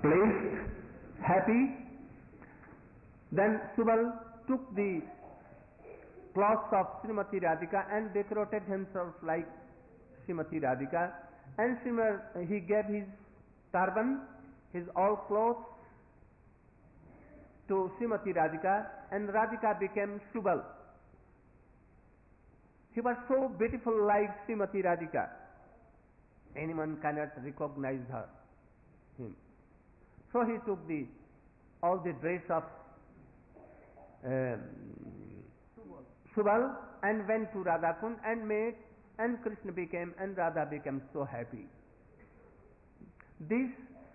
pleased, happy. Then Subal took the clothes of Srimati Radhika and decorated himself like Srimati Radhika, and he gave his turban, his all clothes to Srimati Radhika, and Radhika became Subal. He was so beautiful like Srimati Radhika. Anyone cannot recognize him. So he took all the dress of Subal and went to Radha Kund and made, and Krishna became, and Radha became so happy. This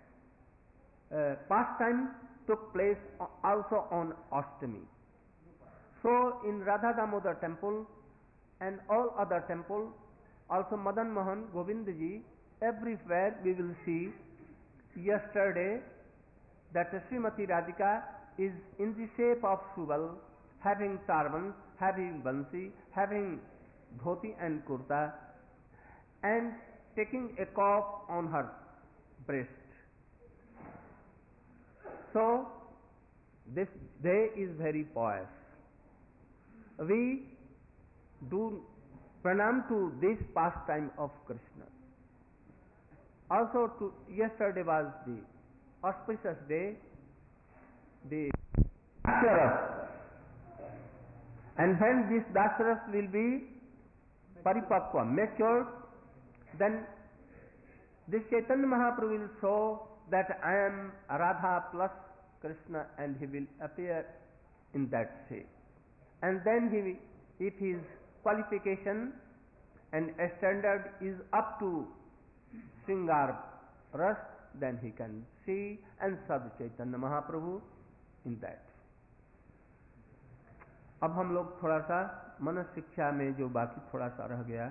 pastime took place also on Ashtami. So in Radha Damodar temple and all other temples, also Madan Mohan, Govindji, everywhere we will see yesterday that Srimati Radhika is in the shape of Subal, having turban, having bansi, having dhoti and kurta, and taking a cup on her breast. So this day is very pious. We do pranam to this pastime of Krishna. Also, yesterday was the auspicious day, the Dasharas. And when this Dasharas will be paripakva, matured, then this Chaitanya Mahaprabhu will show that I am Radha plus Krishna, and he will appear in that shape. And then if his qualification and standard is up to Shringar Ras, then he can see and serve Chaitanya Mahaprabhu in that. अब हम लोग थोड़ा सा मन शिक्षा में जो बाकी थोड़ा सा रह गया,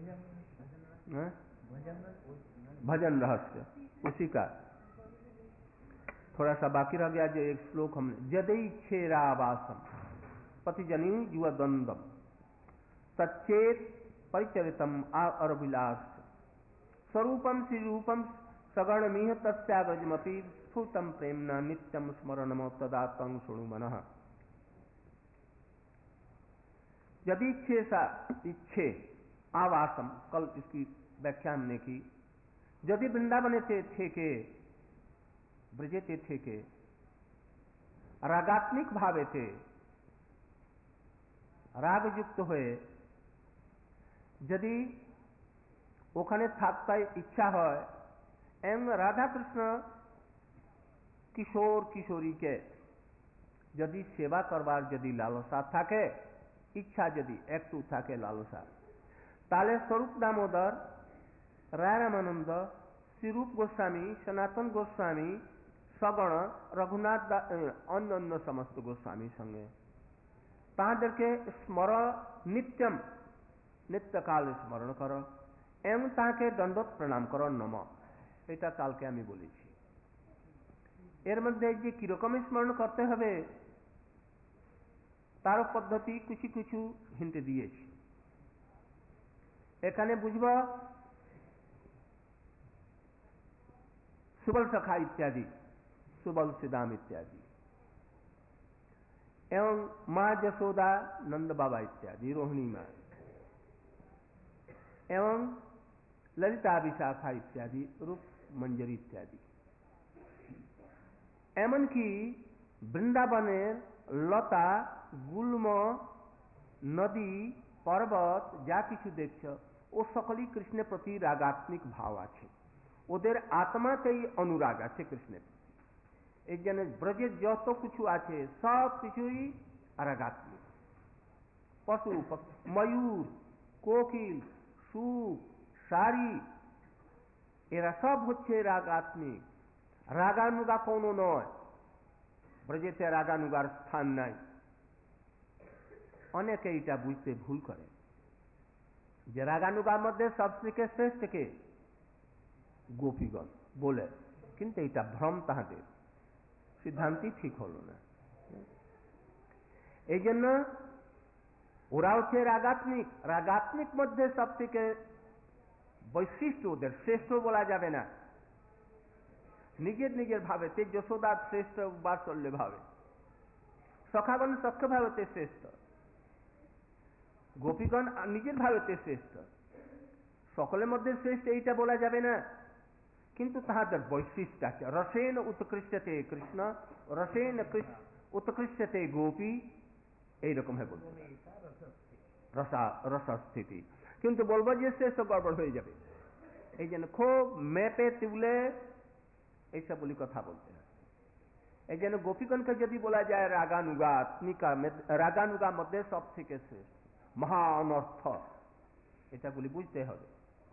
भजन रहस्य, उसी का थोड़ा सा बाकी रह गया। जो एक श्लोक हमने, यदि क्षेरावासम पतिजनी युवा द्वंद्वम तच्चेत परिचरितम अरविलास स्वरूपम श्रीरूपम सगणमीह तस्याग्रजमपि स्फुटम प्रेमना नित्यम स्मरणम तदा तं शृणु मनः। यदि इच्छे आवासम, कल इसकी व्याख्या हमने की, यदि वृंदावन थे के ब्रजेते थे के रागात्मिक भावे थे, रागयुक्त हुए, यदि ओखाने থাকতে इच्छा হয় एवं राधा कृष्ण किशोर किशोरी के यदि सेवा करवार यदि लालसा থাকে, इच्छा यदि একটু থাকে লালসা, তাহলে স্বরূপ দামোদর, রায়রামানন্দ, শ্রীরূপ গোস্বামী, সনাতন গোস্বামী, সগণ রঘুনাথ অন্যান্য সমস্ত গোস্বামীর সঙ্গে তাদেরকে স্মরণ নিত্যম নিত্যকাল স্মরণ করো এবং তাকে দণ্ডত প্রণাম করো নম। এটা কালকে আমি বলেছি। এর মধ্যে যে কিরকম স্মরণ করতে হবে তার পদ্ধতি কিছু কিছু হিন্ট দিয়েছি। এখানে বুঝব सुबल सखा इत्यादि, सुबल सिदाम इत्यादि, एवं माँ जसोदा नंद बाबा इत्यादि, रोहिणी माँ, एवं ललिता विशाखा इत्यादि, रूप मंजरी इत्यादि। एमन की वृंदावनेर लता गुल्म नदी पर्वत जा किछु देखछ ओ सकलई कृष्णेर प्रति रागात्मिक भाव आछे, ওদের আত্মাতেই অনুরাগ আছে কৃষ্ণের। এই জন্য ব্রজের যত কিছু আছে সব কিছুই রাগাত্মিক। পশু ময়ূর, কোকিল, সুখ, সারি, এরা সব হচ্ছে রাগাত্মিক। রাগানুগা কোনো নয়, ব্রজেতে রাগানুগার স্থান নাই। অনেকে এটা বুঝতে ভুল করে যে রাগানুগার মধ্যে সবথেকে শ্রেষ্ঠ কে? গোপীগণ বলে, কিন্তু এটা ভ্রম, তাহাদের সিদ্ধান্তই ঠিক হলো না। এই জন্য ওরা হচ্ছে রাগাত্মিক। রাগাত্মিক মধ্যে সব থেকে বৈশিষ্ট্য ওদের, শ্রেষ্ঠ বলা যাবে না, निजेर निजेर भावेते যশোদা শ্রেষ্ঠ বাৎসল্য ভাবে, সখাগণ সখ্য ভাবেতে শ্রেষ্ঠ, গোপীগণ নিজের ভাবেতে শ্রেষ্ঠ, সকলের মধ্যে শ্রেষ্ঠ এইটা বলা যাবে না, কিন্তু তাহাদের বৈশিষ্ট্য আছে। রসেন উৎকৃষ্টতে কৃষ্ণ, রসেন উৎকৃষ্টতে গোপী, এইরকম হয় বলবো রসস্থিতি। কিন্তু বলবো যে শ্রেষ্ঠ গড়বড় হয়ে যাবে, এই জন্য খুব মেপে তুলে এইসব বলি কথা বলতে হয়। এই জন্য গোপীগণকে যদি বলা যায় রাগানুগা আত্মিকা, রাগানুগা মধ্যে সব থেকে শ্রেষ্ঠ মহা অনর্থ, এটা বলি বুঝতে হবে।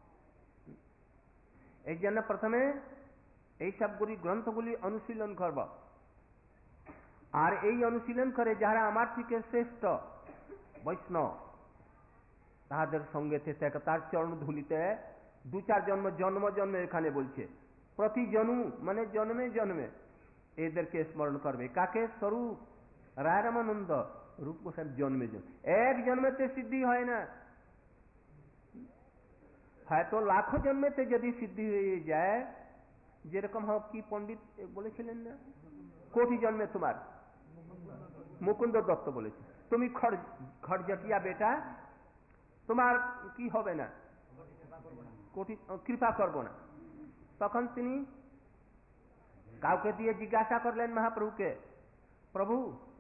এই জন্য প্রথমে এই সবগুলি গ্রন্থগুলি অনুশীলন করব, আর এই অনুশীলন করে যারা আমার থেকে শ্রেষ্ঠ বৈষ্ণব তাহাদের সঙ্গে থেকে তার চরণ ধুলিতে দু চার জন্ম জন্ম জন্মে এখানে বলছে প্রতি জনু মানে জন্মে জন্মে এদেরকে স্মরণ করবে। কাকে? স্বরূপ রায় রামানন্দ রূপ গোস্বামী জন্মে জন্মে, এক জন্মেতে সিদ্ধি হয় না, হয়তো লাখো জন্মেতে যদি সিদ্ধি হয়ে যায়, যেরকম হোক কি পণ্ডিত বলেছিলেন না, কোটি জন্মে তোমার মুকুন্দ দত্ত বলেছে তুমি খড়জটিয়া বেটা, তোমার কি হবে না, কোটি কৃপা করবো না। তখন তিনি কাউকে দিয়ে জিজ্ঞাসা করলেন মহাপ্রভুকে, প্রভু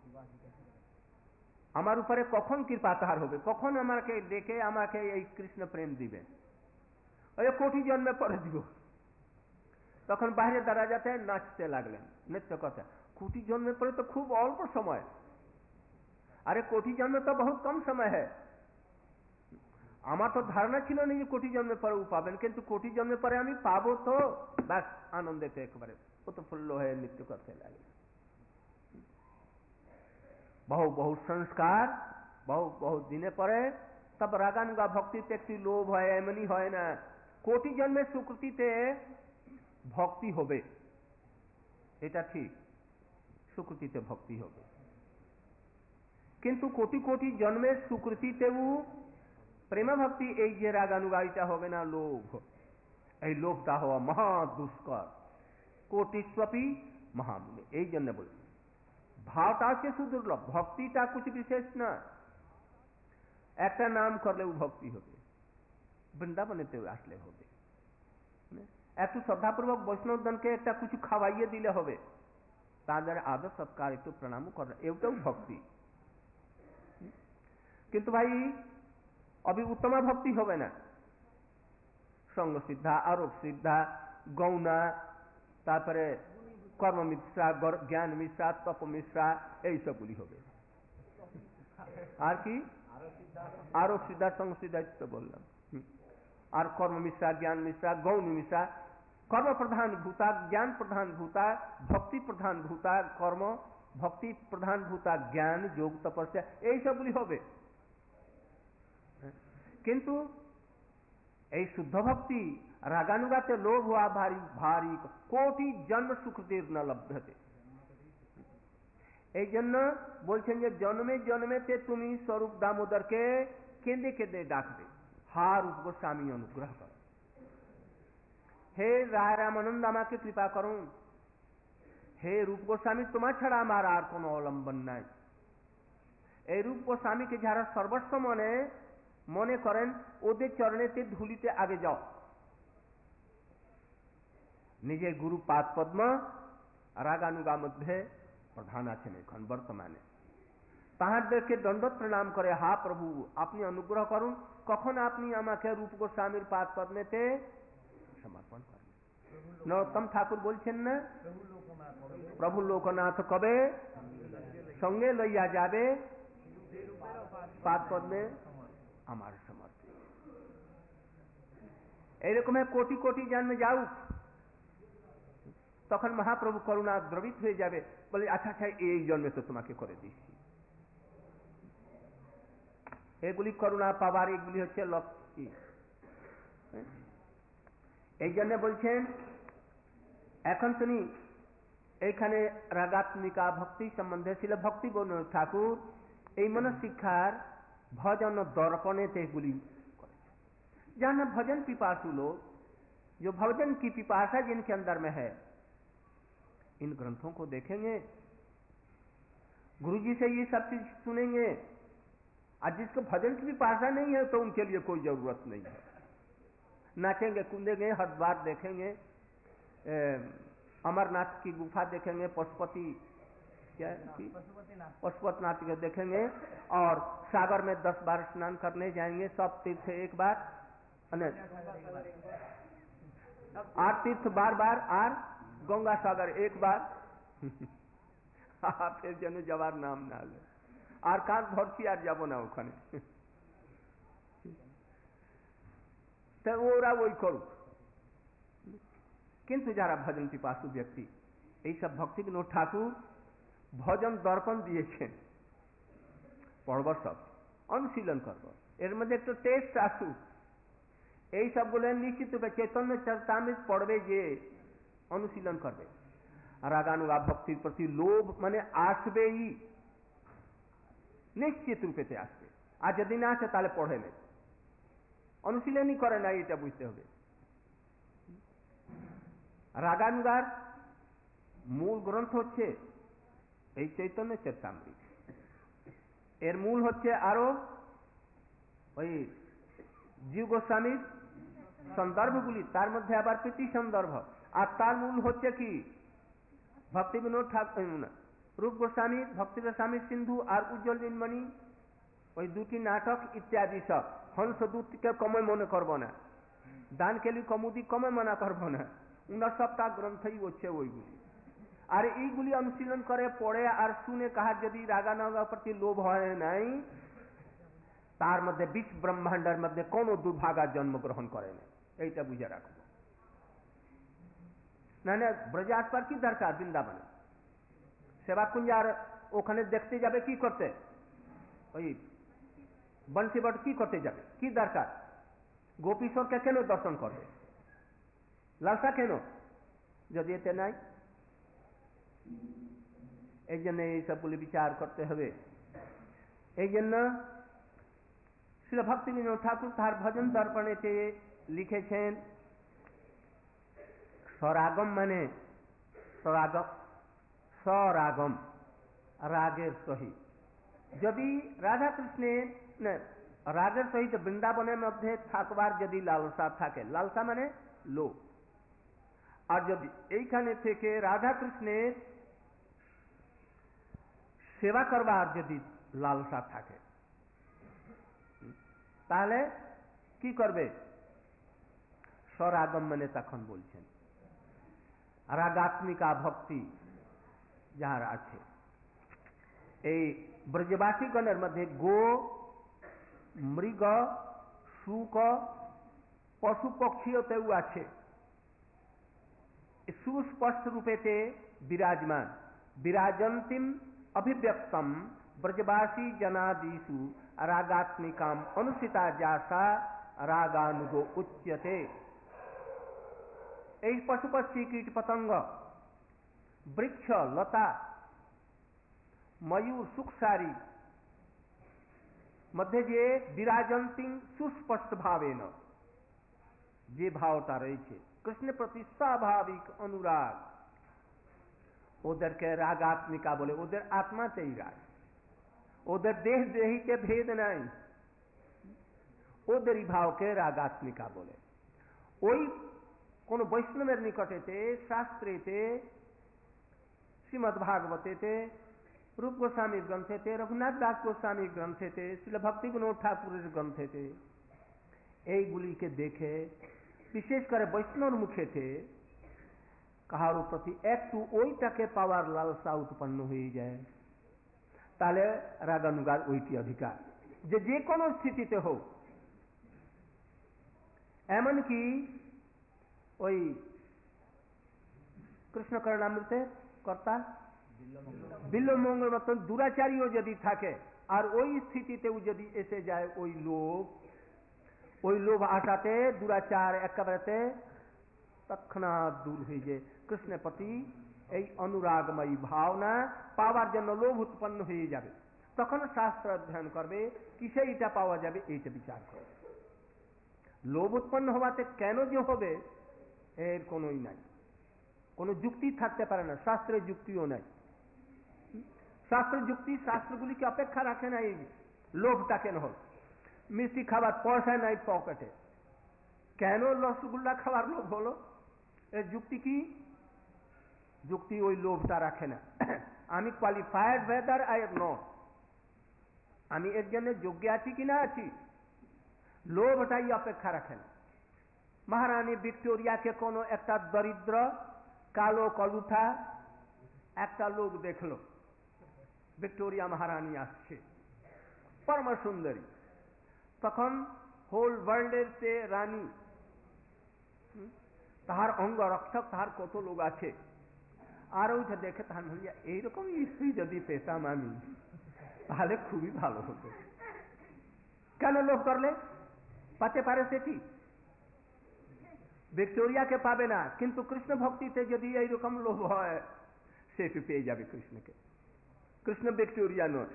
আমার উপরে কখন কৃপা তাহার হবে, কখন আমাকে ডেকে আমাকে এই কৃষ্ণ প্রেম দিবে? ওই কোটি জন্মে পরে দিব। তখন বাইরে দাঁড়াতে নাচতে লাগলেন, নৃত্য কথা, কোটি জন্মে পরে তো খুব অল্প সময়, আরে কোটি জন্মে তো বহুত কম সময় है। আমার তো ধারণা ছিল না যে কোটি জন্মে পরে ও পাবেন, কিন্তু কোটি জন্মে পরে আমি পাবো তো ব্যাস আনন্দেতে একেবারে উৎফুল্ল হয়ে নৃত্য করতে লাগে। বহু বহু সংস্কার বহু বহু দিনে পরে তব রাগানুগা ভক্তিতে একটি লোভ হয়, এমনি হয় না কোটি জন্মের সুকৃতিতে ভক্তি হবে, এটা ঠিক, সুকৃতিতে ভক্তি হবে, কিন্তু কোটি কোটি জন্মের সুকৃতিতেও প্রেম ভক্তি এই যে রাগানুগা এটা হবে না, লোভ, এই লোভটা হওয়া মহা দুষ্কর, কোটিস্বপি মহামূল্য। এই জন্য বলি ভাবটা হচ্ছে সুদুর্লভ, ভক্তিটা কিছু বিশেষ না, একটা নাম করলেও ভক্তি হবে, বৃন্দাবনেতে আসলে হবে, একটু শ্রদ্ধাপূর্বক বৈষ্ণবজনকে একটা কিছু খাওয়াইয়ে দিলে হবে, তাদের আদর সৎকার একটু প্রণাম করে, এটাও ভক্তি। কিন্তু ভাই অভি উত্তমা ভক্তি হবে না, সঙ্গ সিদ্ধা, আরোপ সিদ্ধা, গৌণা, তারপরে কর্ম মিশ্রা, জ্ঞান মিশ্রা, তপ মিশ্রা, এই সবগুলি হবে। আর কি আরোপ সিদ্ধা, সঙ্গ সিদ্ধা তো বললাম, আর কর্ম মিশ্রা, জ্ঞান মিশ্রা, গৌণ মিশ্রা, কর্ম প্রধান ভূতা, জ্ঞান প্রধান ভূতা, ভক্তি প্রধান ভূতা, কর্ম, ভক্তি প্রধান ভূতা, জ্ঞান, যোগ, তপস্যা, এই সবগুলি হবে। কিন্তু এই শুদ্ধ ভক্তি রাগানুগাতে লোভ হওয়া ভারী ভারী, কোটি জন্ম সুকৃতির ন লভ্যতে। এই জন্য বলছেন যে জন্মে জন্মেতে তুমি স্বরূপ দামোদরকে কেঁদে কেঁদে ডাকবে, হা রূপ গোস্বামী অনুগ্রহ কর, হে রায় রামানন্দ আমাকে কৃপা করুন, হে রূপ গোস্বামী তোমার ছাড়া আমার আর কোনো অবলম্বন নাই। এই রূপ গোস্বামীকে যারা সর্বস্ব মনে মনে করেন ওদের চরণেতে ধুলিতে আগে যাও। নিজের গুরু পাদ পদ্ম রাগানুগা মধ্যে প্রধান আছেন এখন বর্তমানে, তাহাদেরকে দণ্ডত প্রণাম করে, হা প্রভু আপনি অনুগ্রহ করুন, কখন আপনি আমাকে রূপ গোস্বামীর পাদ পদ্মেতে সমর্পণ করেন। নরোত্তম ঠাকুর বলছেন না, প্রভু লোকনাথ কবে সঙ্গে লইয়া যাবে পাদ পদ্মে আমার সমর্পণ। এইরকম কোটি কোটি জন্মে যাউক, তখন মহাপ্রভু করুণা দ্রবিত হয়ে যাবে, বলে আচ্ছা আচ্ছা এই জন্মে তো তোমাকে করে দিচ্ছি। এগুলি করুণা পাবার এগুলি হচ্ছে লক্ষ্মী। এই জন্য বলছেন এখন তিনি এইখানে রাগাত্মিকা ভক্তি সম্বন্ধে ছিল ভক্তি বর্ণ ঠাকুর এই মনশিক্ষার भजन दर्पणे ते गुली जहाँ भजन पिपासु लोग, जो भजन की पिपासा जिनके अंदर में है, इन ग्रंथों को देखेंगे, गुरुजी से ये सब चीज सुनेंगे। आज जिसको भजन की भी भाषा नहीं है तो उनके लिए कोई जरूरत नहीं है। नाचेंगे कूदेंगे, हरिद्वार देखेंगे, अमरनाथ की गुफा देखेंगे, पशुपति क्या पशुपतिनाथ को देखेंगे, और सागर में 10 बार स्नान करने जाएंगे, सब तीर्थ एक बार, 8 तीर्थ बार बार, और गंगा सागर एक बार फिर जेन जवार नाम ना ले और कान भरছি আর যাব না ওখানে। তো ওরা ওই করুক, কিন্তু যারা ভজন পিপাসু ব্যক্তি, এই সব ভক্তি বিনোদ ঠাকুর ভজন দর্পণ দিয়েছেন, পড়ব সব, অনুশীলন করব, এর মধ্যে একটু টেস্ট আসুক। এই সবগুলো নিশ্চিত রূপে চৈতন্য চরিতামৃত পড়বে, যে অনুশীলন করবে, রাগানুगा ভক্তির প্রতি লোভ মানে আসবেই, নিশ্চিত রূপেতে আসবে। আর যদি না আসে তাহলে পড়ে নেই, অনুশীলনই করে না, এটা বুঝতে হবে। রাগানুগার মূল গ্রন্থ হচ্ছে এই চৈতন্য চরিতামৃত। এর মূল হচ্ছে আরো ওই জীব গোস্বামীর সন্দর্ভগুলি, তার মধ্যে আবার প্রীতি সন্দর্ভ, আর তার মূল হচ্ছে কি ভক্তি বিনোদ ঠাকুর, রূপ গোস্বামীর ভক্তি গোস্বামীর সিন্ধু আর উজ্জ্বল নীলমণি, ওই দুটি নাটক ইত্যাদি সব। হংসদূতকে কমে মনে করব না, দানকেলি কমুদি কমে মনে করব না, উনার সবটা গ্রন্থই হচ্ছে ওইগুলি। আর এইগুলি অনুশীলন করে পড়ে আর শুনে কাহার যদি রাগানুগার প্রতি লোভ হয় নাই, তার মধ্যে বিশ ব্রহ্মাণ্ডের মধ্যে কোনো দুর্ভাগা জন্মগ্রহণ করে না, এইটা বুঝে রাখবো। না না ব্রজে আসবার কি দরকার, বৃন্দাবনে সেবাকুঞ্জ আর ওখানে দেখতে যাবে কি করতে, ওই বংশীবট কি করতে যাবে, কি দরকার? গোপীশ্বরকে কেন দর্শন করবে, লালসা কেন যদি এতে নাই? এই জন্য এই সবগুলি বিচার করতে হবে। এই জন্য শ্রী ভক্তি বিনোদ ঠাকুর তার ভজন দর্পণেতে লিখেছেন, স্বরাগম মানে স্বরাগম রাগের সহিত। যদি রাধা কৃষ্ণের রাগের সহিত বৃন্দাবনের মধ্যে থাকবার যদি লালসা থাকে, লালসা মানে লোভ, আর যদি এইখানে থেকে রাধা কৃষ্ণের সেবা করবার যদি লালসা থাকে, তাহলে কি করবে? স্বরাগম মানে তখন বলছেন রাগাত্মিকা ভক্তি যাহার আছে। এই ব্রজবাসীগণের মধ্যে গো, মৃগ, শুক, পশু পক্ষীতেও আছে, সুস্পষ্ট রূপেতে বিরাজমান। বিরাজন্তিম অভিব্যক্তম ব্রজবাসী জনাদিষু রাগাত্মিকাম অনুসিতা যাসা রাগানুগো উচ্যতে। এই পশু পক্ষী কীট পতঙ্গ, বৃক্ষ লতা, ময়ূর সুখসারী মধ্যে যে বিরাজন্তিম সুস্পষ্ট ভাবেন, যে ভাবটা রয়েছে কৃষ্ণের প্রতি স্বাভাবিক অনুরাগ, ওদেরকে রাগাত্মিকা বলে। ওদের আত্মাতেই রাগ, ওদের দেহ দেহিতে ভেদ নাই, ওদেরই ভাবকে রাগাত্মিকা বলে। ওই কোন বৈষ্ণবের নিকটেতে, শাস্ত্রেতে, শ্রীমদ্ ভাগবতেতে, রূপ গোস্বামীর গ্রন্থেতে, রঘুনাথ দাস গোস্বামীর গ্রন্থেতে, শ্রীল ভক্তি বিনোদ ঠাকুরের গ্রন্থেতে এইগুলিকে দেখে, বিশেষ করে বৈষ্ণব মুখেতে কাহার প্রতি একটু ওইটাকে পাওয়ার লালসা উৎপন্ন হয়ে যায়, তাহলে রাগানুগার ওইটি অধিকার, যে কোনো স্থিতিতে হোক। এমনকি ওই কৃষ্ণ করণামৃতে কর্তা বিল্বমঙ্গল মতন দুরাচারীও যদি থাকে, আর ওই স্থিতিতেও যদি এসে যায় ওই লোভ আসাতে দুরাচার একেবারেতে তৎক্ষণাৎ দূর হয়ে যায়। কৃষ্ণের প্রতি এই অনুরাগময়ী ভাবনা পাওয়ার জন্য লোভ উৎপন্ন হয়ে যাবে, তখন শাস্ত্র অধ্যয়ন করবে, কিসে এটা পাওয়া যাবে এইটা বিচার করবে। লোভ উৎপন্ন হওয়াতে কেন যে হবে এর কোনই নাই। কোনো যুক্তি থাকতে পারে না, শাস্ত্রের যুক্তিও নাই। শাস্ত্রের যুক্তি শাস্ত্রগুলিকে অপেক্ষা রাখে না। এই লোভটা কেন হল? মিষ্টি খাবার পয়সা নাই পকেটে, কেন রসগোল্লা খাবার লোভ হলো? এর যুক্তি কি? যুক্তি ওই লোভটা রাখে না। আমি qualified whether I am not, আমি এর জন্য যোগ্য আছি কিনা আছি, লোভটাই অপেক্ষা রাখে না। মহারানী ভিক্টোরিয়াকে কোনো একটা দরিদ্র কালো কলুঠা একটা লোক দেখলো, ভিক্টোরিয়া মহারানী আসছে পরম সুন্দরী, তখন হোল ওয়ার্ল্ডের সে রানী, তাহার অঙ্গ রক্ষক তাহার কত লোক আছে, আর ওইটা দেখে তাহার ভাবিয়া এইরকম স্ত্রী যদি পেতাম আমি তাহলে খুবই ভালো হতো। কেন লোভ করলে? পাতে পারে সেটি, ভিক্টোরিয়াকে পাবে না, কিন্তু কৃষ্ণ ভক্তিতে যদি এইরকম লোভ হয় সেটি পেয়ে যাবে কৃষ্ণকে। কৃষ্ণ ভিক্টোরিয়া নয়,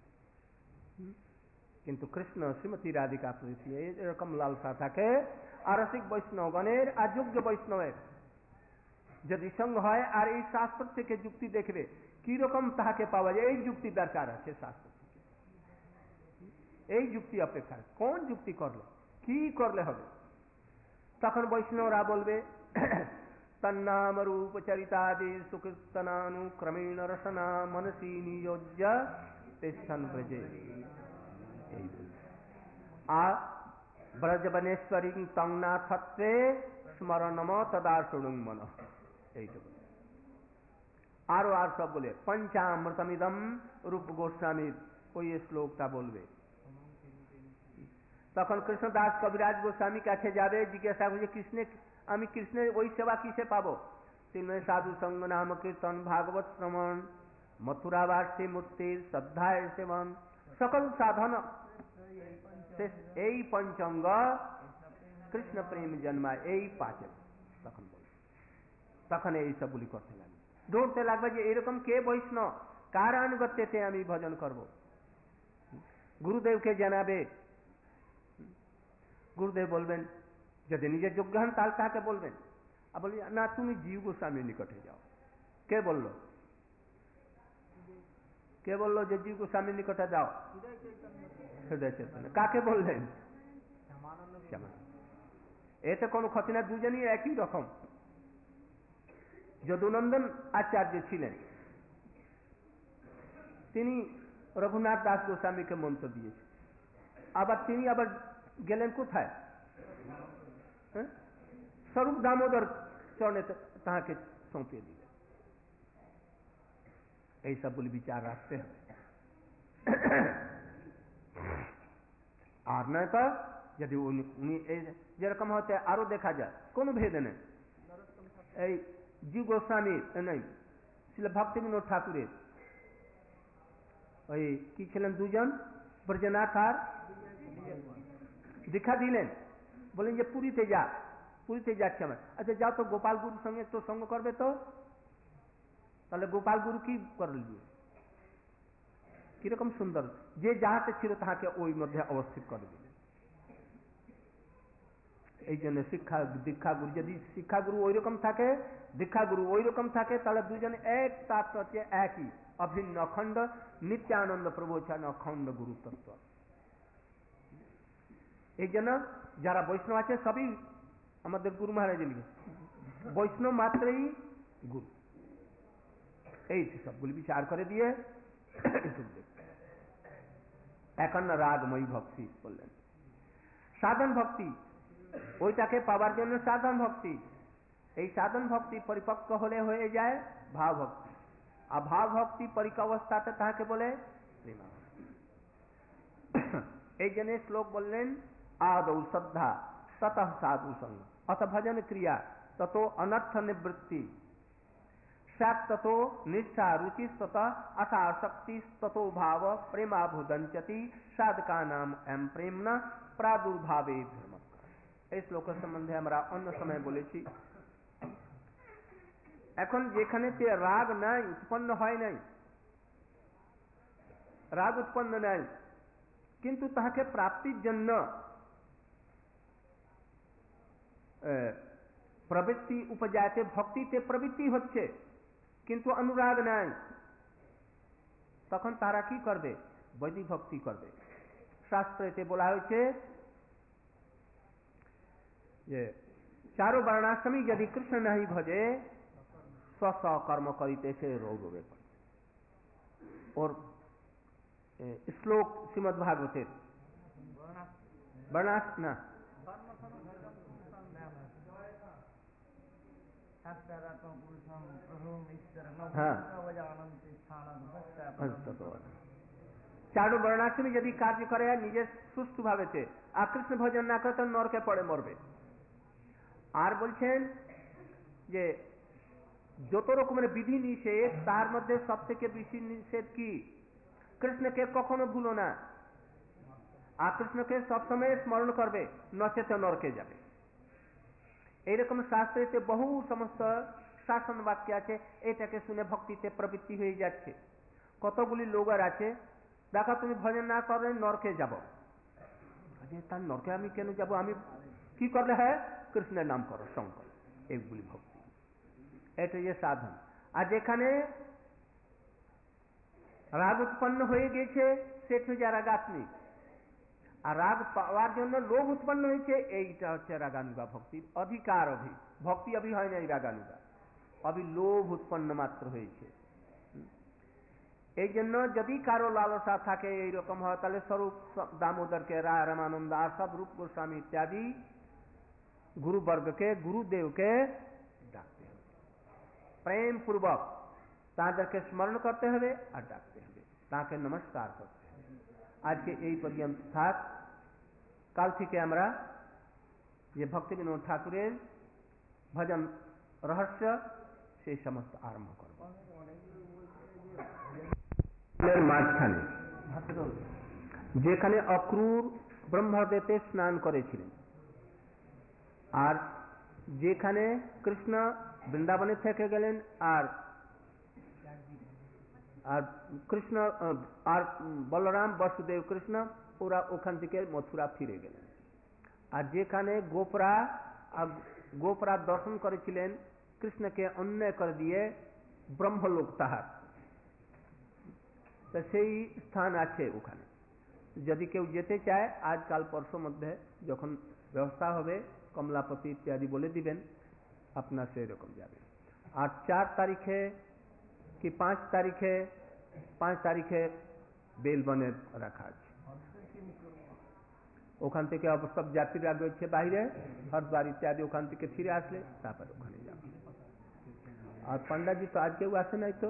কিন্তু কৃষ্ণ শ্রীমতী রাধিকা প্রভৃতি এরকম লালসা থাকে। আরসিক বৈষ্ণবগণের আর যোগ্য বৈষ্ণবের যদি সঙ্গ হয় আর এই শাস্ত্র থেকে যুক্তি দেখবে কি রকম তাহাকে পাওয়া যায়, এই যুক্তি দরকার আছে শাস্ত্র থেকে। এই যুক্তি অপেক্ষা কোন যুক্তি করলে কি করলে হবে? তখন বৈষ্ণবরা বলবে তন্নাম রূপ চরিতাদি সুকীর্তনানুক্রমেণ রসনা মনসি নিয়োজ্য তিষ্ঠন ব্রজে। এই আর ব্রজবনেশ্বরী তংনাথত্বে স্মরণম তদা শুনুং মন। এইটুকু। আরো আর সব বলে পঞ্চামৃতমিদম রূপ গোস্বামী ওই শ্লোকটা বলবে। তখন কৃষ্ণদাস কবিরাজ গোস্বামী কাছে যাবে, জিজ্ঞাসা করছে কৃষ্ণে আমি কৃষ্ণের ওই সেবা কিসে পাবো? তিনি সাধু সঙ্গ নাম কীর্তন ভাগবত শ্রবণ মথুরাবাসী মূর্তির শ্রদ্ধায় সেবন সকল সাধন এই পঞ্চঙ্গ কৃষ্ণ প্রেম জন্মায় এই পাঁচে। তখন বলবে, তখন এই সবগুলি করতে লাগবে, দৌড়তে লাগবে যে এরকম কে বৈষ্ণব, কার আনুগত্যতে আমি ভজন করব। গুরুদেবকে জানাবে, গুরুদেব বলবেন যদি নিজের যোগ্য হন তাহলে তাকে বলবেন, আর বলি না তুমি জীব গোস্বামীর নিকটে যাও। কে বলল? কে বলল যে জীব গোস্বামীর নিকটে যাও? হৃদয় চৈতন্য। কাকে বললেন? এতে কোনো ক্ষতি না, দুজনই একই রকম। যদুনন্দন আচার্য ছিলেন, তিনি রঘুনাথ দাস গোস্বামীকে মন্ত্র দিয়েছেন, আবার তিনি আবার গেলেন কোথায়? স্বরূপ দামোদর চরণে তাহাকে সঁপিয়ে দিলেন। এই সবগুলি বিচার রাখতে হবে। আর নয় তো যদি উনি যেরকম হতে আরো দেখা যায় কোনো ভেদ নেই। এই জীব গোস্বামী নেই, ছিল ভক্তিবিনোদ ঠাকুরের ওই কি ছিলেন দুজন, ব্রজনাথ আর দীক্ষা দিলেন, বলেন যে পুরীতে যা, পুরীতে যাচ্ছে আমার। আচ্ছা যাও তো গোপাল গুরুর সঙ্গে তো সঙ্গ করবে তো। তাহলে গোপাল গুরু কি করল, কিরকম সুন্দর, যে যাহাতে ছিল তাহাকে ওই মধ্যে অবস্থিত করে দিলেন। এই জন্য শিক্ষা দীক্ষাগুরু যদি শিক্ষাগুরু ওই রকম থাকে, দীক্ষাগুরু ওই রকম থাকে, তাহলে দুজনে এক তাৎপর্যে একই, অভিন্ন অখণ্ড নিত্যানন্দ প্রবচন অখণ্ড গুরু তত্ত্ব। এই জন্য যারা বৈষ্ণব আছে সবই আমাদের গুরু মহারাজ লিখে, বৈষ্ণব মাত্রই গুরু। এই সবগুলি বিচার করে দিয়ে এখন রাগময়ী ভক্তি বললেন। সাধন ভক্তি, ওইটাকে পাওয়ার জন্য সাধন ভক্তি, এই সাধন ভক্তি পরিপক্ক হলে হয়ে যায় ভাব ভক্তি, আর ভাব ভক্তি পরিকাবস্থাতে তাহাকে বলে প্রেমা ভক্তি। এই জন্য শ্লোক বললেন আদৌ শ্রদ্ধা ততঃ সাধু সঙ্গ অথ ভজন ক্রিয়া ততো অনর্থ নিবৃত্তি সাত ততো নিষ্ঠা রুচি ততः अथा शक्ति ततो भाव प्रेमाभुदंचति साधका नाम एम प्रेमना प्रादुर्भावे धर्म। এই শ্লোক সম্বন্ধে আমরা অন্য সময় বলেছি। এখন যেখানে রাগ নাই, উৎপন্ন হয় নাই, রাগ উৎপন্ন নাই, কিন্তু তাহাকে প্রাপ্তির জন্য প্রবৃত্তি উপজাতে ভক্তিতে প্রবৃত্তি হচ্ছে কিন্তু অনুরাগ নাই, তখন তারা কি করবে? বৈদিক ভক্তি করবে। শাস্ত্রেতে বলা হয়েছে যে চারো বর্ণাশ্রমী যদি কৃষ্ণ नहीं भजे स्व स्व कर्म करिते से रोगे। और श्लोक श्रीमद् भागवते वर्णाश्रम चारो वर्णाश्रमी यदि कार्य करे निजे सुष्ठु भावे আর কৃষ্ণ ভজন না করে তো নরকে পড়ে মরবে। আর বলছেন যে যত রকমের বিধি নিষেধ তার মধ্যে সবথেকে বেশি নিষেধ কি? কৃষ্ণকে কখনো ভুলো না, আর কৃষ্ণকে সবসময় স্মরণ করবে, নচেত নরকে যাবে। এইরকম শাস্ত্রেতে বহু সমস্ত শাসন বাক্য আছে, এটাকে শুনে ভক্তিতে প্রবৃত্তি হয়ে যাচ্ছে। কতগুলি লোক আছে দেখো তুমি ভজন না করলে নরকে যাব, তার নরকে আমি কেন যাব? আমি কি করলে হয়? কৃষ্ণের নাম করো, শঙ্কর, এইগুলি ভক্তি, এটা যে সাধন। আর যেখানে রাগ উৎপন্ন হয়ে গেছে সেটা হচ্ছে রাগাত্মিক, আর রাগ পাওয়ার জন্য লোভ উৎপন্ন হয়েছে, এইটা হচ্ছে রাগানুগা ভক্তির অধিকার। ভক্তি অভি হয় নাই রাগানুগা, অভি লোভ উৎপন্ন মাত্র হয়েছে। এই জন্য যদি কারো লালসা থাকে এইরকম হয়, তাহলে স্বরূপ দামোদরকে, রায় রামানন্দ আর সব রূপ গোস্বামী ইত্যাদি গুরুবর্গকে, গুরুদেवকে ডাকতে হবে, প্রেম পূর্বক তাদেরকে স্মরণ করতে হবে আর ডাকতে হবে, তাকে নমস্কার করতে হবে। আজকে এই পর্যন্ত থাক। কাল থেকে আমরা যে ভক্তিবিনোদ ঠাকুরের ভজন রহস্য সেই সমস্ত আরম্ভ করব। মাঝখানে যেখানে অক্রূর ব্রহ্মদেবতে স্নান করেছিলেন, আর যেখানে কৃষ্ণ বৃন্দাবনে থেকে গেলেন, আর কৃষ্ণ আর বলরাম, বসুদেব, কৃষ্ণ ওরা ওখান থেকে মথুরা ফিরে গেলেন। আর যেখানে গোপরা দর্শন করেছিলেন কৃষ্ণকে অন্যায় করে দিয়ে ব্রহ্মলোক তাহার, তো সেই স্থান আছে ওখানে। যদি কেউ যেতে চায় আজকাল পরশু মধ্যে যখন ব্যবস্থা হবে কমলাপতি ইত্যাদি বলে দিবেন, আপনার সেই রকম যাবে। আর 4 তারিখে কি 5 তারিখে বেলবনে রাখা আছে। ওখান থেকে সব যাত্রীরা রয়েছে বাইরে, হরদ্বার ইত্যাদি, ওখান থেকে ফিরে আসলে তারপর ওখানে যাবে। আর पंडित तो आज के वो आसे नहीं, तो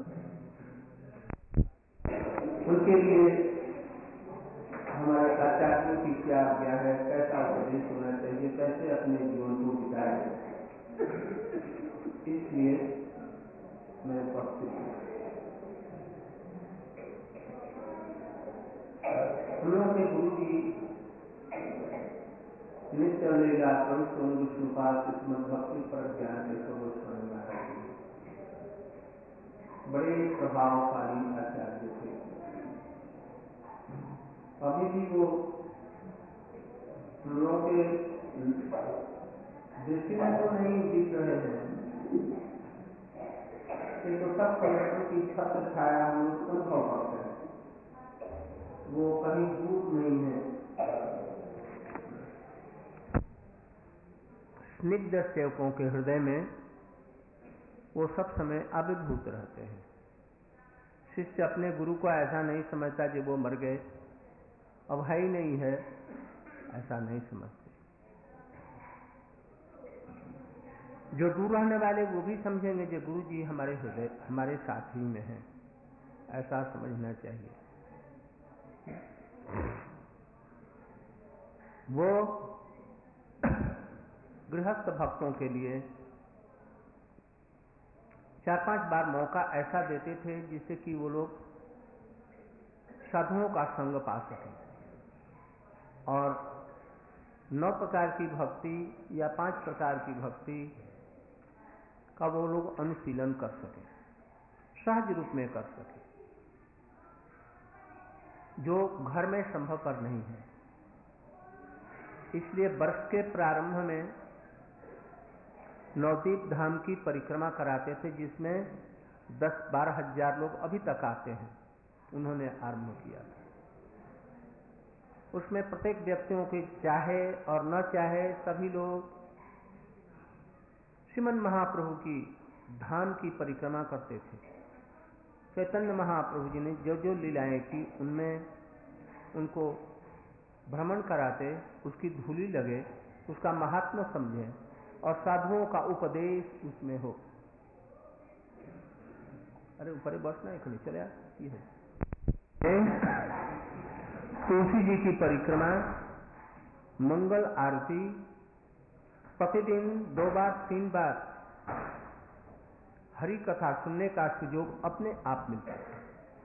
उनके लिए हमारे आचार्यों की क्या आज्ञा है, कैसा उपदेश होना चाहिए, कैसे अपने जीवन को बिताए, इसलिए मैं उपस्थित हूँ। हम लोग के गुरु जी नित्य लीला प्रभु विष्णुपाद श्रीमद् भक्ति पर ज्ञान गोस्वामी महाराज बड़े प्रभावशाली आचार्य थे। अभी भी वो हम लोग के दृष्टि में तो नहीं दिख रहे हैं, किंतु सब परिवर्तन की छत्र छाया हम लोग अनुभव करते हैं, वो कहीं दूर नहीं है। स्निग्ध सेवकों के हृदय में वो सब समय आविर्भूत रहते हैं। शिष्य अपने गुरु को ऐसा नहीं समझता कि वो मर गए, अब है ही नहीं है, ऐसा नहीं समझते। जो दूर रहने वाले वो भी समझेंगे कि गुरु जी हमारे हृदय, हमारे साथ ही में है, ऐसा समझना चाहिए। वो गृहस्थ भक्तों के लिए 4-5 बार मौका ऐसा देते थे जिससे कि वो लोग साधुओं का संग पा सकें और 9 प्रकार की भक्ति या 5 प्रकार की भक्ति का वो लोग अनुशीलन कर सकें, सहज रूप में कर सकें, जो घर में संभवपर नहीं है। इसलिए वर्ष के प्रारंभ में नवदीप धाम की परिक्रमा कराते थे, जिसमें 10-12 हजार लोग अभी तक आते हैं, उन्होंने आरंभ किया था। उसमें प्रत्येक व्यक्तियों के चाहे और न चाहे सभी लोग श्रीमन महाप्रभु की धाम की परिक्रमा करते थे। चैतन्य महाप्रभु जी ने जो जो लीलाएं की उनमें उनको भ्रमण कराते, उसकी धूली लगे, उसका महात्म्य समझें और साधुओं का उपदेश उसमें हो। अरे ऊपर बस ना इकड़ी चले ये है। तुलसी जी की परिक्रमा, मंगल आरती प्रतिदिन 2 बार 3 बार हरि कथा सुनने का सुयोग अपने आप मिलता है।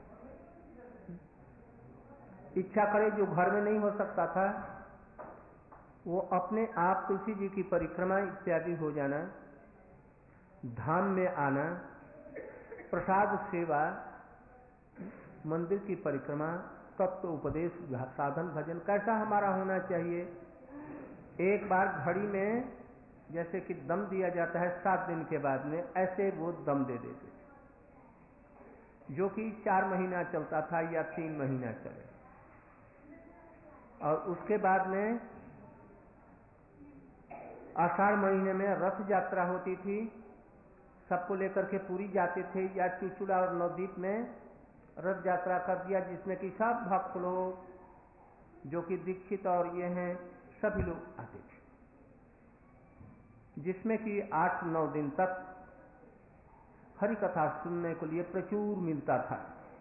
इच्छा करे जो घर में नहीं हो सकता था, वो अपने आप तुलसी जी की परिक्रमा इत्यादि हो जाना, धाम में आना, प्रसाद सेवा, मंदिर की परिक्रमा, तत्व उपदेश, साधन भजन कैसा हमारा होना चाहिए। एक बार घड़ी में जैसे कि दम दिया जाता है 7 दिन के बाद में, ऐसे वो दम दे देते थे, जो कि 4 महीना चलता था या 3 महीना चले। और उसके बाद में आषाढ़ महीने में रथ यात्रा होती थी, सबको लेकर के पुरी जाते थे, या चुचुड़ा और नवदीप में रथ यात्रा कर दिया, जिसमें कि सब भक्त लोग जो कि दीक्षित और ये हैं सभी लोग आते थे, जिसमें कि 8-9 दिन तक हरि कथा सुनने के लिए प्रचुर मिलता था।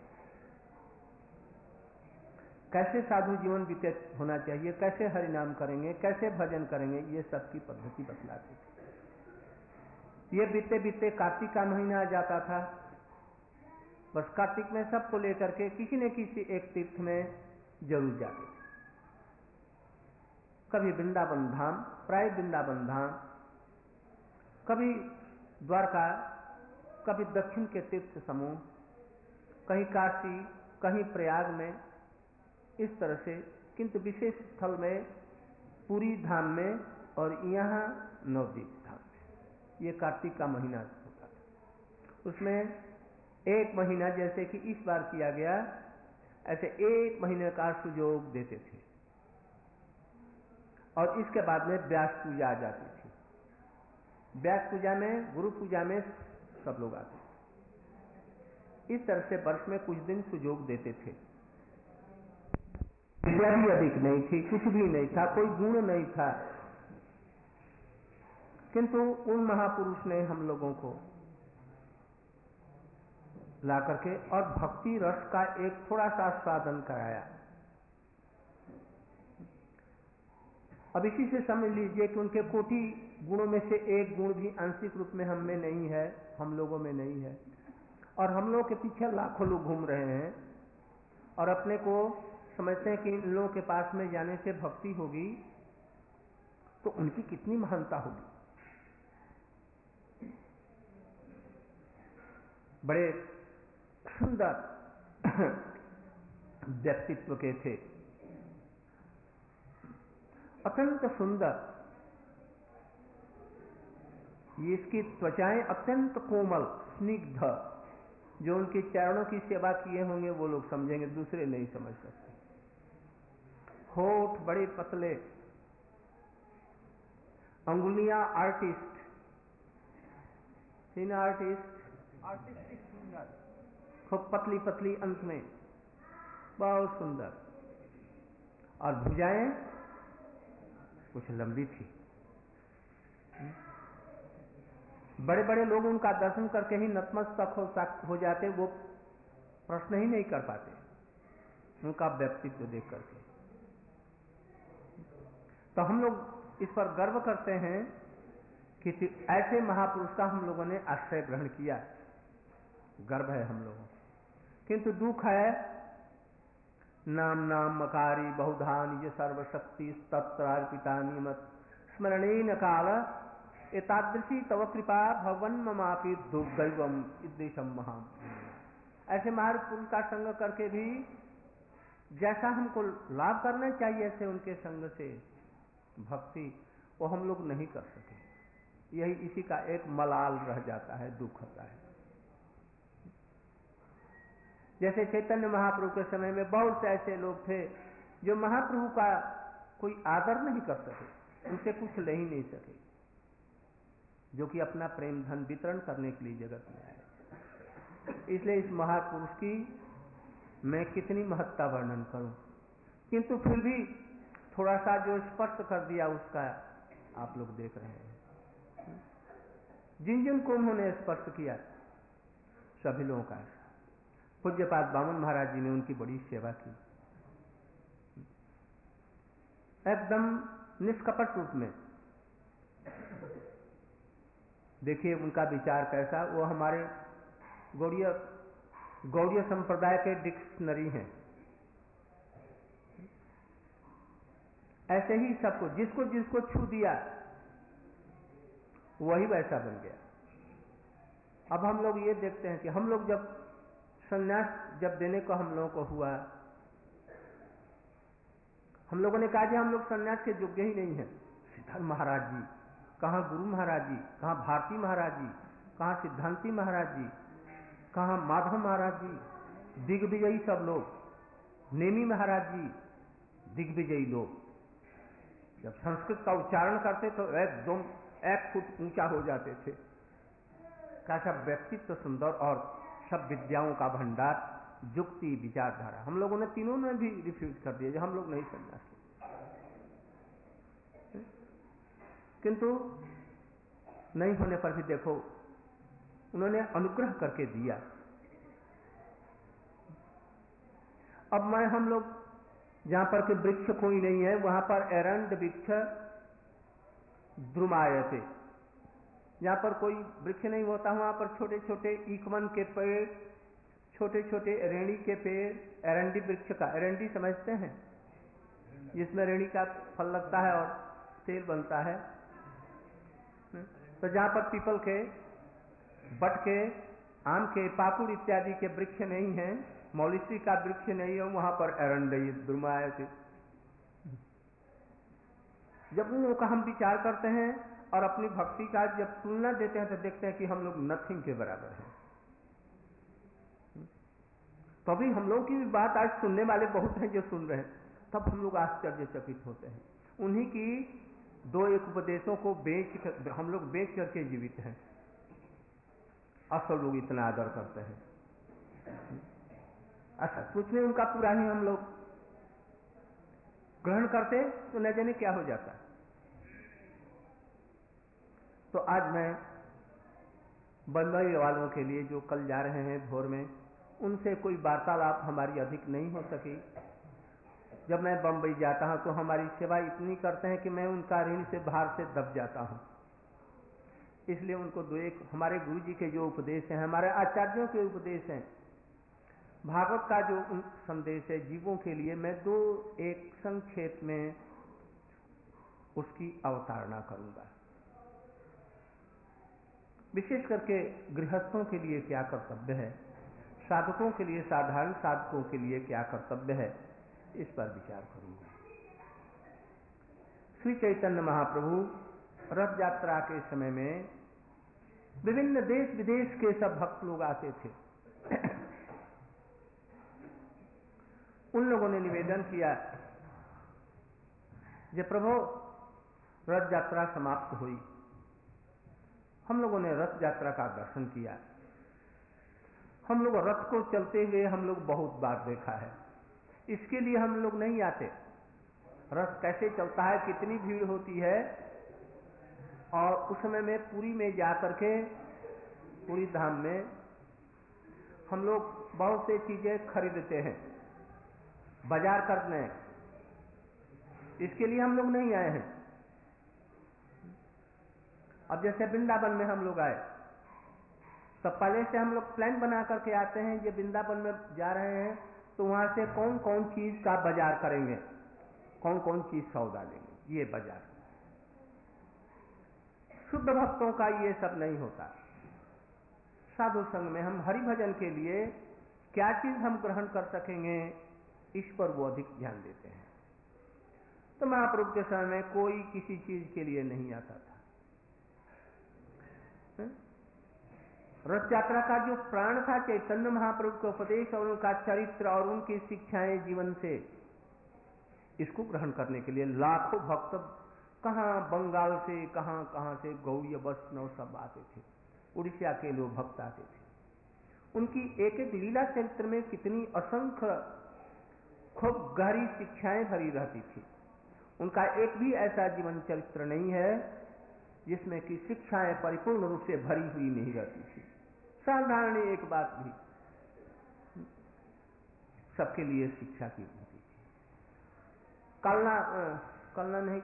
कैसे साधु जीवन व्यतीत होना चाहिए, कैसे हरि नाम करेंगे, कैसे भजन करेंगे, ये सब की पद्धति बतलाते थे। ये बीते बीते कार्तिक का महीना आ जाता था, बस कार्तिक में सबको लेकर के किसी न किसी एक तीर्थ में जरूर जाते थे। कभी वृंदावन धाम, प्राय वृंदावन धाम, कभी द्वारका, कभी दक्षिण के तीर्थ समूह, कहीं काशी, कहीं प्रयाग में, इस तरह से। किंतु विशेष स्थल में पुरी धाम में और यहाँ नवदीप धाम में, ये कार्तिक का महीना होता था। उसमें 1 महीना जैसे कि इस बार किया गया, ऐसे 1 महीने का सुयोग देते थे। और इसके बाद में व्यास पूजा आ जाती थी। व्यास पूजा में, गुरु पूजा में सब लोग आते थे। इस तरह से वर्ष में कुछ दिन सुयोग देते थे। विद्या भी अधिक नहीं थी, कुछ भी नहीं था, कोई गुण नहीं था, किंतु उन महापुरुष ने हम लोगों को ला करके और भक्ति रस का एक थोड़ा सा साधन कराया। अब इसी से समझ लीजिए कि उनके कोटि गुणों में से एक गुण भी आंशिक रूप में हम में नहीं है, हम लोगों में नहीं है, और हम लोगों के पीछे लाखों लोग घूम रहे हैं और अपने को समझते हैं कि इन लोगों के पास में जाने से भक्ति होगी, तो उनकी कितनी महानता होगी। बड़े सुंदर व्यक्तित्व के थे, अत्यंत सुंदर। ये इसकी त्वचाएं अत्यंत कोमल, स्निग्ध। जो उनके चरणों की सेवा किए होंगे वो लोग समझेंगे, दूसरे नहीं समझ सकते। होठ बड़े पतले, अंगुलियां आर्टिस्ट, तीन आर्टिस्टिक फिंगर, खूब पतली पतली, अंत में बहुत सुंदर। और भुजाएं कुछ लंबी थी। बड़े बड़े लोग उनका दर्शन करके ही नतमस्तक हो जाते, वो प्रश्न ही नहीं कर पाते उनका व्यक्तित्व देख करके। तो हम लोग इस पर गर्व करते हैं कि ऐसे महापुरुष का हम लोगों ने आश्रय ग्रहण किया, गर्व है हम लोगों। किंतु दुख है, नाम नाम मकारी बहुधा निज सर्वशक्ति तत्रार्पिता नियमत स्मरणेन काल एतादृशी तव कृपा भगवन ममापि दुर्दैवम इद्देशम महाम। ऐसे महापुरुष का संग करके भी जैसा हमको लाभ करना चाहिए ऐसे उनके संग से भक्ति, वो हम लोग नहीं कर सके। यही इसी का एक मलाल रह जाता है, दुख होता है। जैसे चैतन्य महाप्रभु के समय में बहुत से ऐसे लोग थे जो महाप्रभु का कोई आदर नहीं कर सके, उनसे कुछ ले ही नहीं सके, जो कि अपना प्रेम धन वितरण करने के लिए जगत में आए। इसलिए इस महापुरुष की मैं कितनी महत्ता वर्णन करूं, किंतु फिर भी थोड़ा सा जो स्पर्श कर दिया उसका आप लोग देख रहे हैं। जिन जिन को उन्होंने स्पर्श किया सभी लोगों का, पूज्यपाद बामन महाराज जी ने उनकी बड़ी सेवा की, एकदम निष्कपट रूप में। देखिए उनका विचार कैसा, वो हमारे गौड़ीय संप्रदाय के डिक्शनरी हैं। ऐसे ही सबको जिसको जिसको छू दिया वही वैसा बन गया। अब हम लोग ये देखते हैं कि हम लोग जब संन्यास जब देने को हम लोगों को हुआ, हम लोगों ने कहा कि हम लोग संन्यास के योग्य ही नहीं हैं। सिद्धार्थ महाराज जी, कहाँ गुरु महाराज जी, कहाँ भारती महाराज जी, कहाँ सिद्धांति महाराज जी, कहाँ माधव महाराज जी, दिग्विजयी सब लोग, नेमी महाराज जी, दिग्विजयी लोग जब संस्कृत का उच्चारण करते तो एकदम 1 फुट ऊंचा हो जाते थे। कैसा व्यक्तित्व सुंदर और सब विद्याओं का भंडार, युक्ति विचारधारा। हम लोगों ने तीनों ने भी रिफ्यूज कर दिया, जो हम लोग नहीं संन्यास लेते। किंतु नहीं होने पर भी देखो उन्होंने अनुग्रह करके दिया। अब हम लोग जहां पर के वृक्ष कोई नहीं है वहां पर एरंड वृक्ष द्रुमायते, जहां पर कोई वृक्ष नहीं होता वहां पर छोटे छोटे ईकवन के पेड़, छोटे छोटे रेणी के पेड़, एरंडी वृक्ष का, एरंडी समझते हैं जिसमें रेणी का फल लगता है और तेल बनता है। तो जहां पर पीपल के, बट के, आम के, पाकुड़ इत्यादि के वृक्ष नहीं है, मौलिसी का वृक्ष नहीं है, वहां पर एरंडी द्रुमाए थे। जब उन लोगों का हम विचार करते हैं और अपनी भक्ति का जब तुलना देते हैं तो देखते हैं कि हम लोग नथिंग के बराबर हैं। तो अभी हम लोग की बात आज सुनने वाले बहुत हैं जो सुन रहे हैं, तब हम लोग आश्चर्यचकित होते हैं। उन्हीं की 2-1 उपदेशों को हम लोग बेच करके जीवित हैं, असल लोग इतना आदर करते हैं। अच्छा, कुछ में उनका पूरा ही हम लोग ग्रहण करते तो न जाने क्या हो जाता। तो आज मैं बंबई वालों के लिए जो कल जा रहे हैं भोर में, उनसे कोई वार्तालाप हमारी अधिक नहीं हो सकी। जब मैं बंबई जाता हूं तो हमारी सेवा इतनी करते हैं कि मैं उनका ऋण से बाहर से दब जाता हूं। इसलिए उनको 2-1 हमारे गुरु जी के जो उपदेश हैं, हमारे आचार्यों के उपदेश हैं, भागवत का जो संदेश है जीवों के लिए, मैं 2-1 संक्षेप में उसकी अवतारणा करूंगा। विशेष करके गृहस्थों के लिए क्या कर्तव्य है, साधकों के लिए, साधारण साधकों के लिए क्या कर्तव्य है, इस पर विचार करूंगा। श्री चैतन्य महाप्रभु रथ यात्रा के समय में विभिन्न देश विदेश के सब भक्त लोग आते थे। उन लोगों ने निवेदन किया, जब प्रभु रथ यात्रा समाप्त हुई, हम लोगों ने रथ यात्रा का दर्शन किया। हम लोग रथ को चलते हुए हम लोग बहुत बार देखा है, इसके लिए हम लोग नहीं आते। रथ कैसे चलता है, कितनी भीड़ होती है, और उस समय में पुरी में जाकर के, पुरी धाम में हम लोग बहुत से चीजें खरीदते हैं, बाजार करने, इसके लिए हम लोग नहीं आए हैं। अब जैसे वृंदावन में हम लोग आए, तो पहले से हम लोग प्लान बना करके आते हैं, ये वृंदावन में जा रहे हैं तो वहां से कौन कौन चीज का बाजार करेंगे, कौन कौन चीज सौदा लेंगे, ये बाजार। शुद्ध भक्तों का ये सब नहीं होता। साधु संग में हम हरि भजन के लिए क्या चीज हम ग्रहण कर सकेंगे, इस पर वो अधिक ध्यान देते हैं। तो महाप्रभु के समय में कोई किसी चीज के लिए नहीं आता था। रथ यात्रा का जो प्राण था चैतन्य महाप्रभु का उपदेश और उनका चरित्र और उनकी शिक्षाएं जीवन से, इसको ग्रहण करने के लिए लाखों भक्त कहां बंगाल से कहां से गौड़ीय वैष्णव सब आते थे, उड़ीसा के लोग भक्त आते थे। उनकी एक एक लीला चरित्र में कितनी असंख्य खूब गहरी शिक्षाएं भरी रहती थी। उनका एक भी ऐसा जीवन चरित्र नहीं है जिसमें कि शिक्षाएं परिपूर्ण रूप से भरी हुई नहीं रहती थी। साधारण एक बात भी सबके लिए शिक्षा की होती थी। कलना नहीं,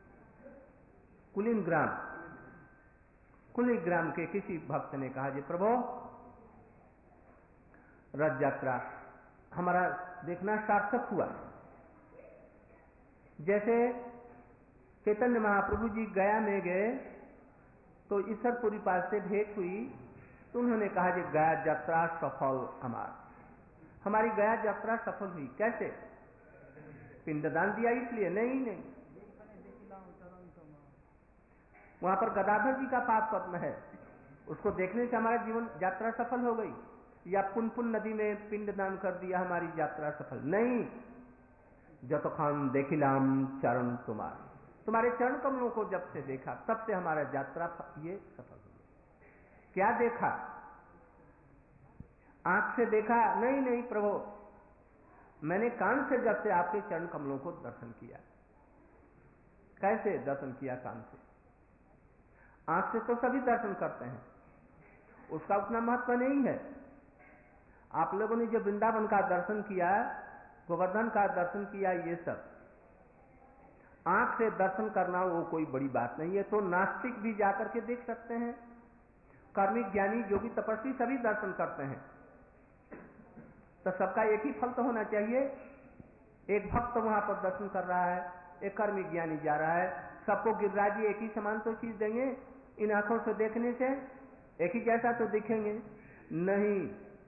कुलीग्राम के किसी भक्त ने कहा, जी प्रभु रथ यात्रा हमारा देखना सार्थक हुआ। जैसे चैतन्य महाप्रभु जी गया में गए तो ईश्वरपुरी पास से भेंट हुई, तो उन्होंने कहा कि गया यात्रा सफल हमारी गया यात्रा सफल हुई। कैसे? पिंडदान दिया इसलिए? नहीं, वहां पर गदाधर जी का पाप पद्म है, उसको देखने से हमारा जीवन यात्रा सफल हो गई, या पुनपुन नदी में पिंडदान कर दिया हमारी यात्रा सफल नहीं। जत खान देखिलाम चरण तुम्हारे चरण कमलों को जब से देखा तब से हमारा यात्रा ये सफल हो गई। क्या देखा? आंख से देखा? नहीं प्रभु, मैंने कान से जब से आपके चरण कमलों को दर्शन किया। कैसे दर्शन किया? कान से। आंख से तो सभी दर्शन करते हैं, उसका उतना महत्व नहीं है। आप लोगों ने जो वृंदावन का दर्शन किया, गोवर्धन का दर्शन किया, ये सब आंख से दर्शन करना वो कोई बड़ी बात नहीं है। तो नास्तिक भी जाकर के देख सकते हैं, कर्मिक ज्ञानी योगी तपस्वी सभी दर्शन करते हैं। तो सबका एक ही फल तो होना चाहिए। एक भक्त वहां पर दर्शन कर रहा है, एक कर्मिक ज्ञानी जा रहा है, सबको गिरिराज जी एक ही समान तो चीज देंगे? इन आंखों से देखने से एक ही जैसा तो दिखेंगे नहीं।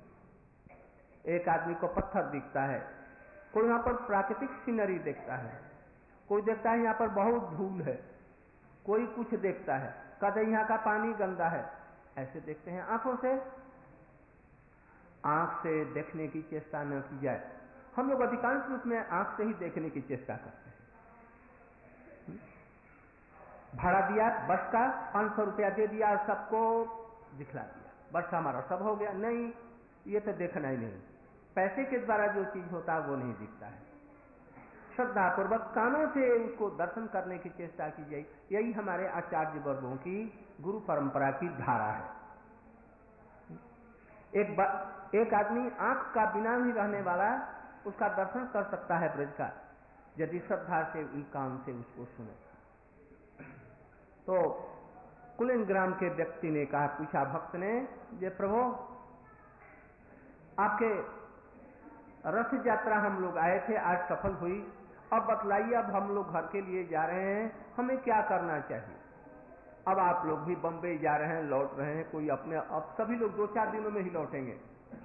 एक आदमी को पत्थर दिखता है, कोई वहां पर प्राकृतिक सीनरी देखता है, कोई देखता है यहां पर बहुत धूल है, कोई कुछ देखता है, कहते यहां का पानी गंदा है, ऐसे देखते हैं आंखों से। आंख से देखने की चेष्टा न की जाए। हम लोग अधिकांश रूप में आंख से ही देखने की चेष्टा करते हैं। भाड़ा दिया बस का, 500 रुपया दे दिया और सबको दिखला दिया, बस हमारा सब हो गया। नहीं, ये तो देखना ही नहीं। पैसे के द्वारा जो चीज होता है वो नहीं दिखता है। श्रद्धा पूर्वक कानों से उसको दर्शन करने की चेष्टा की जाए, यही हमारे आचार्य वर्गों की गुरु परंपरा की धारा है। एक आदमी आंख का बिना भी रहने वाला उसका दर्शन कर सकता है ब्रज का, यदि श्रद्धा से कान से उसको सुने। तो कुलीनग्राम के व्यक्ति ने कहा, पूछा भक्त ने, ये प्रभु आपके रथ यात्रा हम लोग आए थे, आज सफल हुई, अब बतलाइए, अब हम लोग घर के लिए जा रहे हैं, हमें क्या करना चाहिए? अब आप लोग भी बम्बई जा रहे हैं, लौट रहे हैं, कोई अपने, अब सभी लोग 2-4 दिनों में ही लौटेंगे।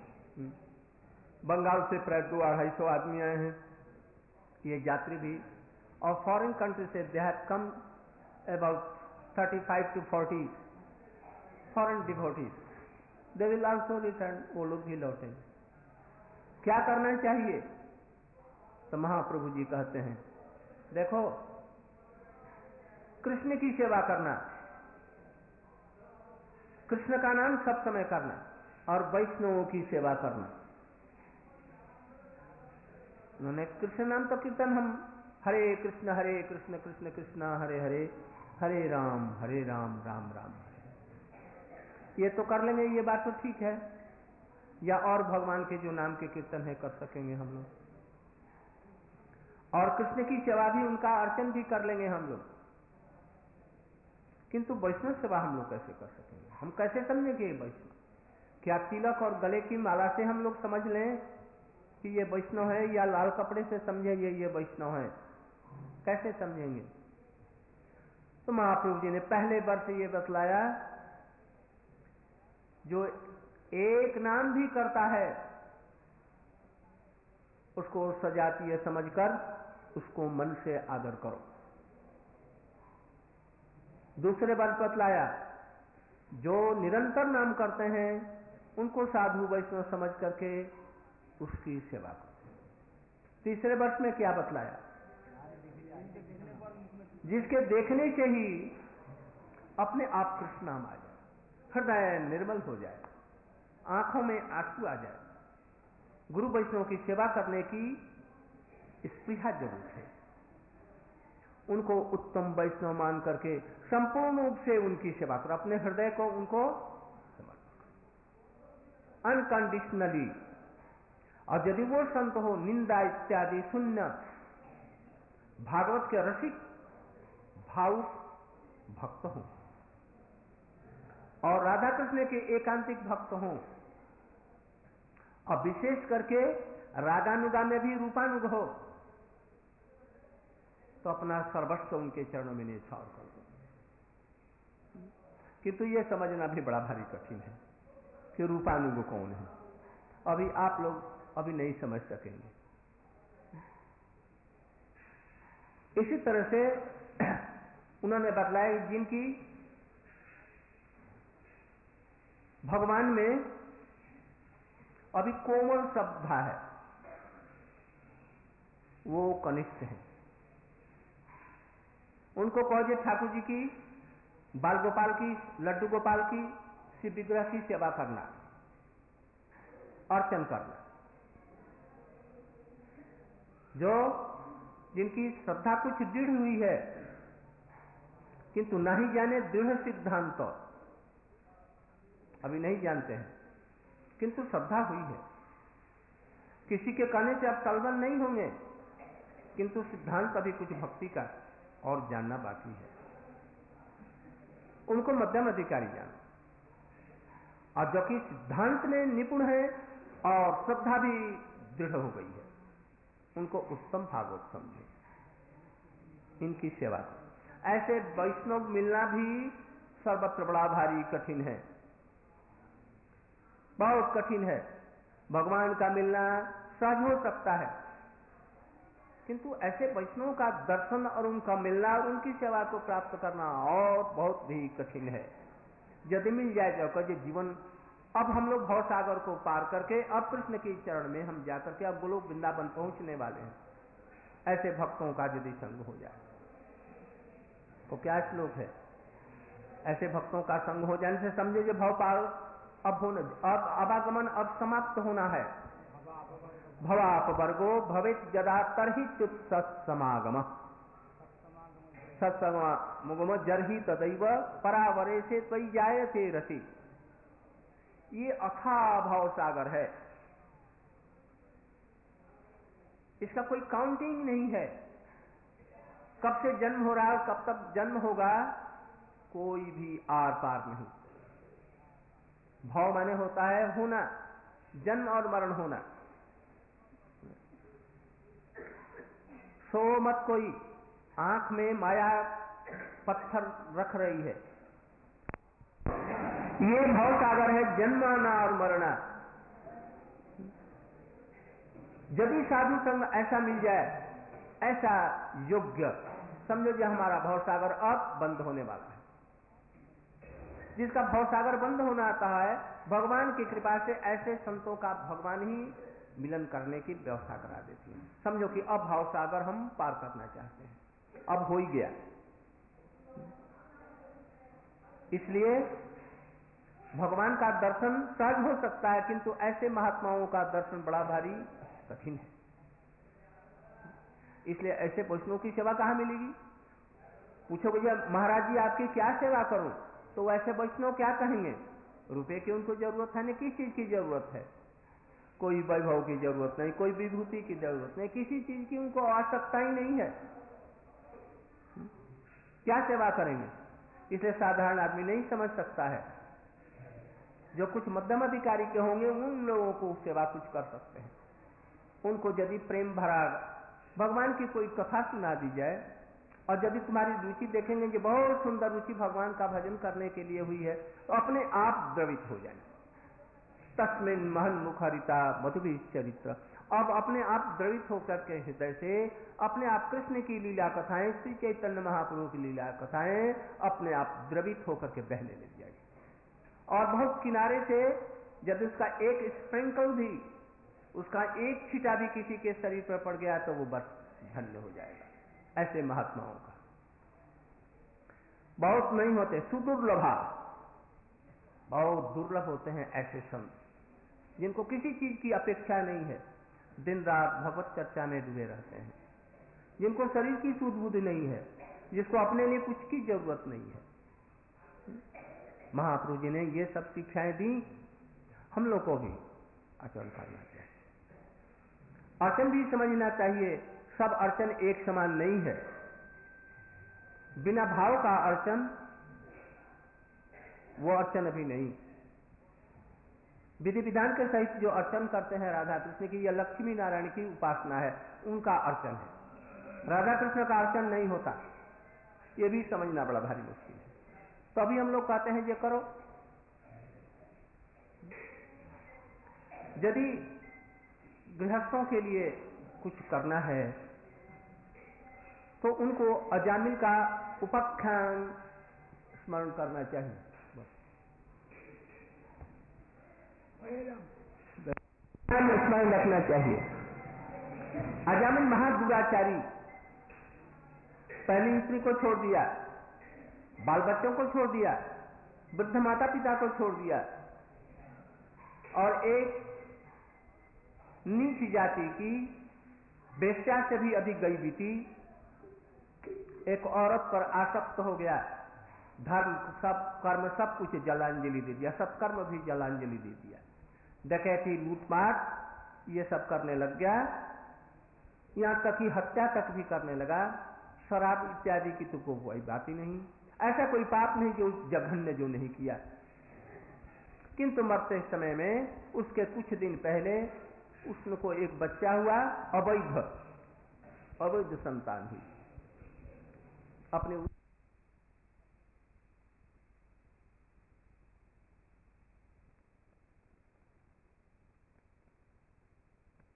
बंगाल से प्राय 200-250 आदमी आए हैं, ये यात्री भी, और फॉरेन कंट्री से they have come about 35 to 40 foreign devotees, they will also return, वो लोग भी लौटेंगे। क्या करना चाहिए? तो महाप्रभु जी कहते हैं, देखो कृष्ण की सेवा करना, कृष्ण का नाम सब समय करना, और वैष्णवों की सेवा करना। उन्होंने कृष्ण नाम तो कीर्तन हम हरे कृष्ण कृष्ण कृष्ण हरे हरे, हरे राम राम राम हरे, ये तो कर लेंगे, ये बात तो ठीक है। या और भगवान के जो नाम के कीर्तन है कर सकेंगे हम लोग, और कृष्ण की सेवा भी, उनका अर्चन भी कर लेंगे हम लोग। किंतु वैष्णव सेवा हम लोग कैसे कर सकेंगे? हम कैसे समझेंगे ये वैष्णव? क्या तिलक और गले की माला से हम लोग समझ लें कि ये वैष्णव है, या लाल कपड़े से समझेंगे ये वैष्णव है? कैसे समझेंगे? तो महाप्रभु जी ने पहले वर्ष ये बतलाया, जो एक नाम भी करता है उसको सजातीय समझकर उसको मन से आदर करो। दूसरे वर्ष बतलाया, जो निरंतर नाम करते हैं उनको साधु वैष्णव समझ करके उसकी सेवा करते हैं। तीसरे वर्ष में क्या बतलाया? जिसके देखने से ही अपने आप कृष्ण नाम आ जाए, हृदय निर्मल हो जाए, आंखों में आंसू आ जाए, गुरु वैष्णव की सेवा करने की स्पृहा जरूर है। उनको उत्तम वैष्णव मान करके संपूर्ण रूप से उनकी सेवा करो, अपने हृदय को उनको अनकंडीशनली। और यदि वो संत हो निंदा इत्यादि शून्य, भागवत के रसिक भावुक भक्त हों और राधा कृष्ण के एकांतिक भक्त हों, और विशेष करके रागानुगा में भी रूपानुग हो, तो अपना सर्वस्व उनके चरणों में न्यौछावर कर दो। किंतु ये समझना भी बड़ा भारी कठिन है कि रूपानुग कौन है। अभी आप लोग अभी नहीं समझ सकेंगे। इसी तरह से उन्होंने बतलाया जिनकी भगवान में अभी कोमल श्रद्धा है, वो कनिष्ठ है। उनको कहोगे ठाकुर जी की, बाल गोपाल की, लड्डू गोपाल की, शिव विग्रह की सेवा करना, अर्चन करना। जो जिनकी श्रद्धा कुछ दृढ़ हुई है, किंतु नहीं जाने दृढ़ सिद्धांत, अभी नहीं जानते हैं, किंतु श्रद्धा हुई है। किसी के कहने से आप तलबल नहीं होंगे, किंतु सिद्धांत अभी कुछ भक्ति का और जानना बाकी है। उनको मध्यम अधिकारी जाना, और जो कि सिद्धांत में निपुण है और श्रद्धा भी दृढ़ हो गई है, उनको उत्तम भागवत समझे, इनकी सेवा करें। ऐसे वैष्णव मिलना भी सर्वत्र बड़ा भारी कठिन है, बहुत कठिन है। भगवान का मिलना सहज हो सकता है, किंतु ऐसे वैष्णव का दर्शन और उनका मिलना और उनकी सेवा को प्राप्त करना और बहुत भी कठिन है। यदि मिल जाए जाकर ये जीवन, अब हम लोग भवसागर को पार करके अब कृष्ण के चरण में हम जाकर के अब गोलोक वृंदावन पहुंचने वाले हैं। ऐसे भक्तों का यदि संग हो जाए तो क्या श्लोक है? ऐसे भक्तों का संग हो जाने से समझे जो भव पार अब होना, अब अवागमन अब समाप्त होना है। भवापवर्गो भवेत् यदा तर्हि च्युत सत्समागम, सत्समागम जर्हि तदैव परावरे से त्वयि जायते रति। ये अथाह भव सागर है, इसका कोई काउंटिंग नहीं है। कब से जन्म हो रहा है, कब तक जन्म होगा, कोई भी आर पार नहीं। भव माने होता है होना, जन्म और मरण होना। सो मत कोई आंख में माया पत्थर रख रही है। ये भव सागर है, जन्माना और मरना। यदि साधु संग ऐसा मिल जाए, ऐसा योग्य, समझो जो हमारा भव सागर अब बंद होने वाला है। जिसका भव सागर बंद होना आता है, भगवान की कृपा से ऐसे संतों का भगवान ही मिलन करने की व्यवस्था करा देती है। समझो कि अब भव सागर हम पार करना चाहते हैं, अब हो ही गया। इसलिए भगवान का दर्शन सहज हो सकता है, किंतु ऐसे महात्माओं का दर्शन बड़ा भारी कठिन है। इसलिए ऐसे वैष्णव की सेवा कहां मिलेगी? पूछो भैया महाराज जी आपकी क्या सेवा करूं, तो ऐसे वैष्णव क्या कहेंगे? रुपए की उनको जरूरत है, नहीं किस चीज की जरूरत है। कोई वैभव की जरूरत नहीं, कोई विभूति की जरूरत नहीं, किसी चीज की उनको आवश्यकता ही नहीं है। क्या सेवा करेंगे? इसलिए साधारण आदमी नहीं समझ सकता है। जो कुछ मध्यम अधिकारी के होंगे उन लोगों को सेवा कुछ कर सकते हैं। उनको यदि प्रेम भरा भगवान की कोई कथा सुना दी जाए, और यदि तुम्हारी रुचि देखेंगे कि बहुत सुंदर रुचि भगवान का भजन करने के लिए हुई है, तो अपने आप द्रवित हो जाएंगे। तस्मिन् महन मुखरिता मधुभी चरित्र। अब अपने आप द्रवित होकर के हृदय से अपने आप कृष्ण की लीला कथाएं, श्री चैतन्य महाप्रभु की लीला कथाएं अपने आप द्रवित होकर के बहने लग जाएगी। और बहुत किनारे से जब उसका एक स्प्रिंकल भी, उसका एक छींटा भी किसी के शरीर पर पड़ गया तो वो बस धन्य हो जाएगा। ऐसे महात्माओं का बहुत नहीं होते, सुदुर्लभा, बहुत दुर्लभ होते हैं ऐसे संत जिनको किसी चीज की अपेक्षा नहीं है, दिन रात भगवत चर्चा में डूबे रहते हैं, जिनको शरीर की सूझ बूझ नहीं है, जिसको अपने लिए कुछ की जरूरत नहीं है। महाप्रभु जी ने ये सब शिक्षाएं दी, हम लोग को भी आचरण करना चाहिए। अर्चन भी समझना चाहिए, सब अर्चन एक समान नहीं है। बिना भाव का अर्चन वो अर्चन अभी नहीं। विधि विधान के सहित जो अर्चन करते हैं राधा कृष्ण की, यह लक्ष्मी नारायण की उपासना है, उनका अर्चन है। राधा कृष्ण का अर्चन नहीं होता, यह भी समझना बड़ा भारी मुश्किल है। तो अभी हम लोग कहते हैं ये करो। यदि गृहस्थों के लिए कुछ करना है तो उनको अजामिल का उपाख्यान स्मरण करना चाहिए, स्मरण रखना चाहिए। अजामिल महादुराचारी, पहली स्त्री को छोड़ दिया, बाल बच्चों को छोड़ दिया, वृद्ध माता पिता को छोड़ दिया, और एक नीच जाति की वेश्या से भी अधिक गई बीती, एक औरत पर आसक्त हो गया, धर्म सब कर्म सब कुछ जलांजलि दे दिया, सत्कर्म भी जलांजलि दे दिया, डकैती लूटमार ये सब करने लग गया, यहां तक कि हत्या तक भी करने लगा। शराब इत्यादि की तो कोई बात ही नहीं, ऐसा कोई पाप नहीं जो जघन्य जो नहीं किया। किंतु मरते समय में उसके कुछ दिन पहले उसको एक बच्चा हुआ, अवैध संतान हुई। अपने